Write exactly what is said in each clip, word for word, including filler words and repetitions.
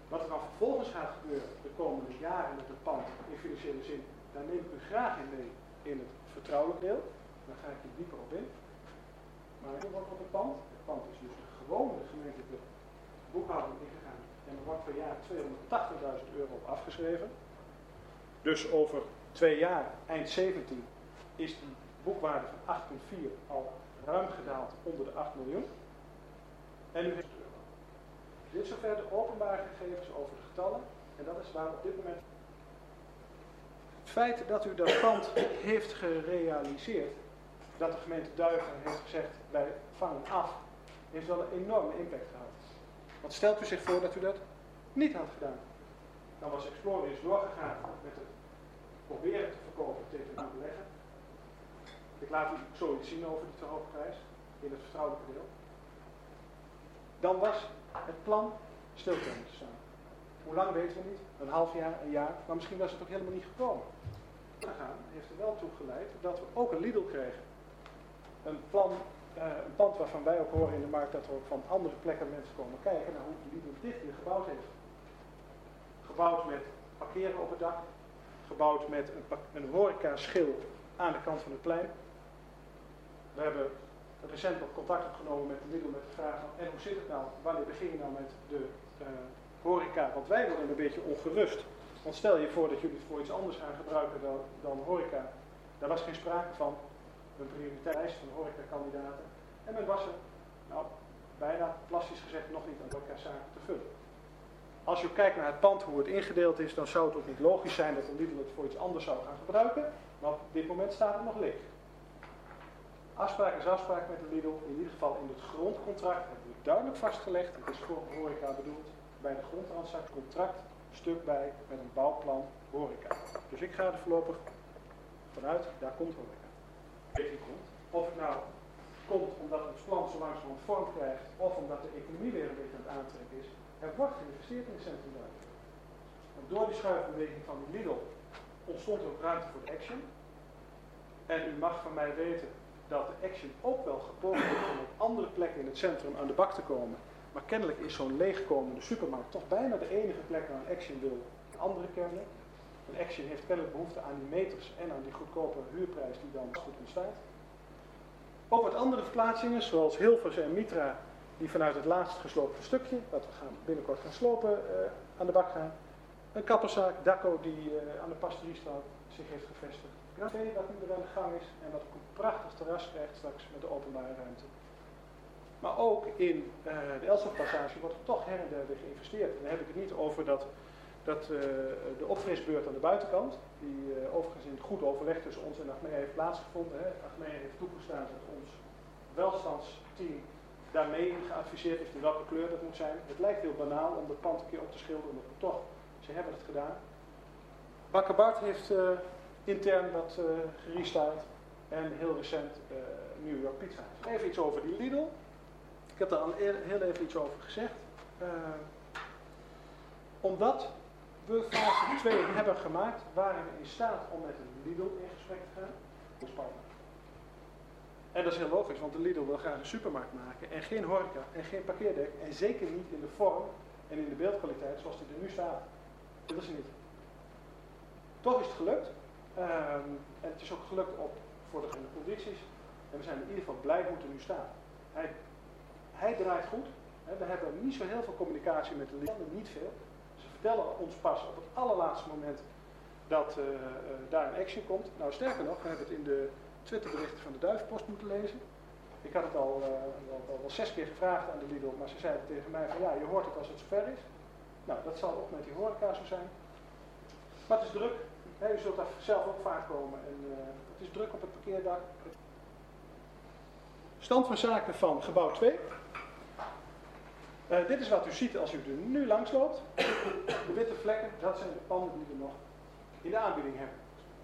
Wat er dan vervolgens gaat gebeuren de komende jaren met het pand in financiële zin, daar neem ik u graag in mee in het vertrouwelijk deel. Daar ga ik hier dieper op in. Maar hier wordt op het pand. Het pand is dus de gewone gemeentelijke boekhouding ingegaan. En er wordt per jaar tweehonderdtachtigduizend euro op afgeschreven. Dus over twee jaar, eind zeventien, is die boekwaarde van acht komma vier al ruim gedaald onder de acht miljoen. En nu heeft het euro. Dit zover de openbare gegevens over de getallen. En dat is waar op dit moment... Het feit dat u dat pand heeft gerealiseerd, dat de gemeente Duiven heeft gezegd, wij vangen af, heeft wel een enorme impact gehad. Want stelt u zich voor dat u dat niet had gedaan. Dan was Explorius doorgegaan met het proberen te verkopen tegen een belegger. Ik laat u zoiets zien over die te hoge prijs, in het vertrouwelijke deel. Dan was het plan stil komen te staan. Hoe lang weten we niet? Een half jaar, een jaar, maar misschien was het ook helemaal niet gekomen. Gaan heeft er wel toe geleid dat we ook een Lidl kregen. Een, plan, uh, een pand waarvan wij ook horen in de markt dat er ook van andere plekken mensen komen kijken naar hoe Lidl dit hier gebouwd heeft. Gebouwd met parkeren op het dak, gebouwd met een, een horecaschil aan de kant van het plein. We hebben recent nog contact opgenomen met Lidl met de vraag van, en hoe zit het nou, wanneer begin je nou met de uh, horeca? Want wij worden een beetje ongerust. Want stel je voor dat jullie het voor iets anders gaan gebruiken dan, dan horeca. Daar was geen sprake van. Een prioriteitslijst van horecakandidaten. En men was er, nou, bijna plastisch gezegd, nog niet aan horecazaken te vullen. Als je kijkt naar het pand, hoe het ingedeeld is, dan zou het ook niet logisch zijn dat de Lidl het voor iets anders zou gaan gebruiken. Maar op dit moment staat het nog leeg. Afspraak is afspraak met de Lidl. In ieder geval in het grondcontract hebben we duidelijk vastgelegd. Het is voor horeca bedoeld. Bij de grondtransactie contract. Stuk bij met een bouwplan horeca. Dus ik ga er voorlopig vanuit, daar komt horeca. Komt. Of het nou komt omdat het plan zo langzamerhand vorm krijgt, of omdat de economie weer een beetje aan het aantrekken is, er wordt geïnvesteerd in het centrum Duiven. Door die schuifbeweging van die Lidl ontstond er ook ruimte voor de Action. En u mag van mij weten dat de Action ook wel gepoogd wordt om op andere plekken in het centrum aan de bak te komen. Maar kennelijk is zo'n leegkomende supermarkt toch bijna de enige plek waar een Action wil. Andere kernen. Een Action heeft kennelijk behoefte aan die meters en aan die goedkope huurprijs die dan goed ontstaat. Ook wat andere verplaatsingen, zoals Hilversum en Mitra, die vanuit het laatst gesloopte stukje, dat we gaan binnenkort gaan slopen, uh, aan de bak gaan. Een kapperszaak, Daco, die uh, aan de Pastoriestraat zich heeft gevestigd. Café, dat nu weer aan de gang is en dat ook een prachtig terras krijgt straks met de openbare ruimte. Maar ook in uh, de Elshoffpassage wordt er toch her en der weer geïnvesteerd. En dan heb ik het niet over dat, dat uh, de opfrisbeurt aan de buitenkant, die uh, overigens in goed overleg tussen ons en Achmea heeft plaatsgevonden. Hè. Achmea heeft toegestaan dat ons welstandsteam daarmee geadviseerd heeft in welke kleur dat moet zijn. Het lijkt heel banaal om het pand een keer op te schilderen, maar toch, ze hebben het gedaan. Bakker Bart heeft uh, intern dat uh, gerestart en heel recent uh, New York Pizza. Even iets over die Lidl. Ik heb daar al heel even iets over gezegd. Uh, omdat we fase twee hebben gemaakt, waren we in staat om met een Lidl in gesprek te gaan. Spannend. En dat is heel logisch, want de Lidl wil graag een supermarkt maken en geen horeca en geen parkeerdek en zeker niet in de vorm en in de beeldkwaliteit zoals die er nu staat. Dat is er niet. Toch is het gelukt. Um, en het is ook gelukt op voor de condities. En we zijn in ieder geval blij hoe het er nu staat. Hij, hij draait goed. We hebben niet zo heel veel communicatie met de Lidl, niet veel. Ze vertellen ons pas op het allerlaatste moment dat uh, uh, daar een action komt. Nou, sterker nog, we hebben het in de Twitterberichten van de Duivenpost moeten lezen. Ik had het al, uh, al, al wel zes keer gevraagd aan de Lidl, maar ze zeiden tegen mij van ja, je hoort het als het zover is. Nou, dat zal ook met die horeca zo zijn. Maar het is druk. He, u zult daar zelf ook vaak komen. En, uh, het is druk op het parkeerdak. Stand van zaken van gebouw twee. Uh, dit is wat u ziet als u er nu langs loopt. De witte vlekken, dat zijn de panden die we nog in de aanbieding hebben.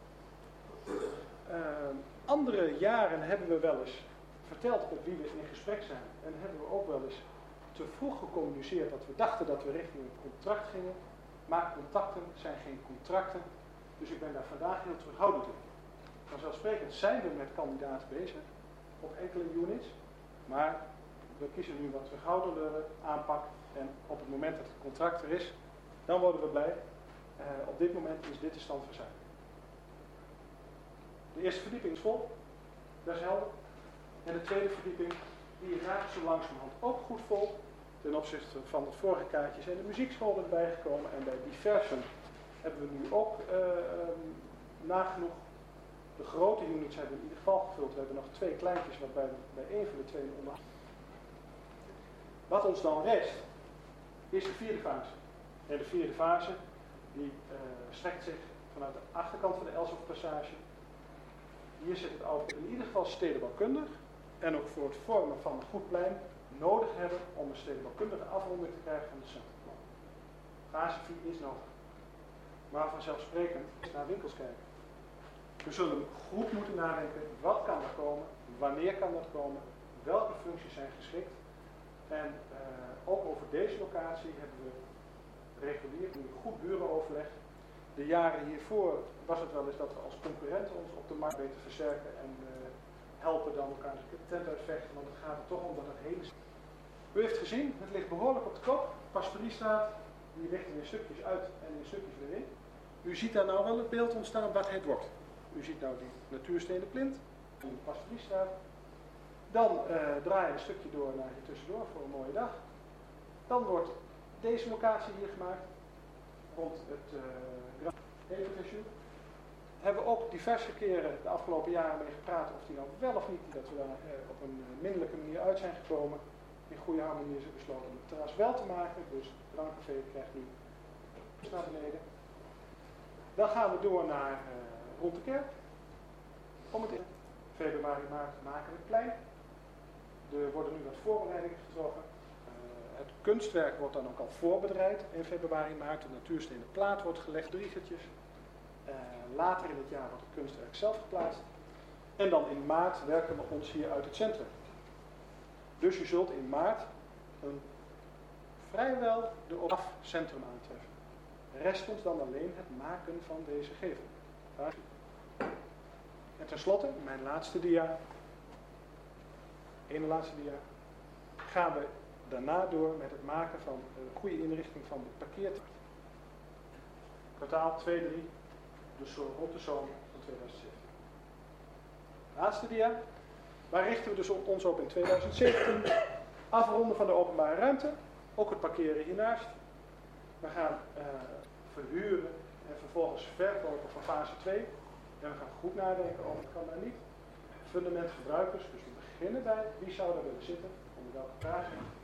Uh, andere jaren hebben we wel eens verteld met wie we in gesprek zijn. En hebben we ook wel eens te vroeg gecommuniceerd dat we dachten dat we richting een contract gingen. Maar contacten zijn geen contracten. Dus ik ben daar vandaag heel terughoudend in. Vanzelfsprekend zijn we met kandidaten bezig. Op enkele units. Maar we kiezen nu wat terughoudendere aanpak. En op het moment dat het contract er is, dan worden we blij. Uh, op dit moment is dit de stand van zaken. De eerste verdieping is vol, dat is helder. En de tweede verdieping, die raakt zo langzamerhand ook goed vol. Ten opzichte van het vorige kaartje zijn de muziekscholen erbij gekomen. En bij diversen hebben we nu ook uh, um, nagenoeg. De grote units hebben we in ieder geval gevuld. We hebben nog twee kleintjes, waarbij we bij één van de twee onder. Wat ons dan rest, is de vierde fase. En de vierde fase, die uh, strekt zich vanuit de achterkant van de Elshoffpassage. Hier zit het auto in ieder geval stedenbouwkundig. En ook voor het vormen van een goed plein nodig hebben om een stedenbouwkundige afronding te krijgen van het centrumplan. Fase vier is nodig. Maar vanzelfsprekend is naar winkels kijken. We zullen goed moeten nadenken, wat kan er komen, wanneer kan dat komen, welke functies zijn geschikt. En uh, ook over deze locatie hebben we regulier een goed burenoverleg. De jaren hiervoor was het wel eens dat we als concurrenten ons op de markt beter versterken en uh, helpen dan elkaar de tent uitvechten, want het gaat er toch om dat het hele... U heeft gezien, het ligt behoorlijk op de kop. Pastoriestraat, die richten in stukjes uit en in stukjes weer in. U ziet daar nou wel het beeld ontstaan wat het wordt. U ziet nou die natuurstenen plint, in de Pastoriestraat. Dan uh, draai je een stukje door naar hier tussendoor voor een mooie dag. Dan wordt deze locatie hier gemaakt, rond het uh, Evenvisioen. Hebben we ook diverse keren de afgelopen jaren mee gepraat of die nou wel of niet, dat we daar uh, op een uh, minderlijke manier uit zijn gekomen. In goede harmonie is het besloten om het terras wel te maken, dus het drankcafé krijgt nu naar beneden. Dan gaan we door naar uh, rond de kerk. Om het in februari, maart maken we het plein. Er worden nu wat voorbereidingen getroffen. Uh, het kunstwerk wordt dan ook al voorbereid in februari, maart. De natuurstenen plaat wordt gelegd, driegetjes. Uh, later in het jaar wordt het kunstwerk zelf geplaatst. En dan in maart werken we ons hier uit het centrum. Dus u zult in maart een vrijwel de afcentrum aantreffen. Rest ons dan alleen het maken van deze gevel. En tenslotte, mijn laatste dia, ene laatste dia, gaan we daarna door met het maken van een goede inrichting van de parkeerterrein. Kwartaal twee, drie, dus zo rond de zomer van tweeduizend zeventien. Laatste dia. Waar richten we dus ons op in tweeduizend zeventien? Afronden van de openbare ruimte, ook het parkeren hiernaast. We gaan uh, verhuren en vervolgens verkopen van fase twee. En we gaan goed nadenken over het kan daar niet. Fundamentgebruikers, dus we beginnen bij wie zou daar willen zitten, onder welke vragen.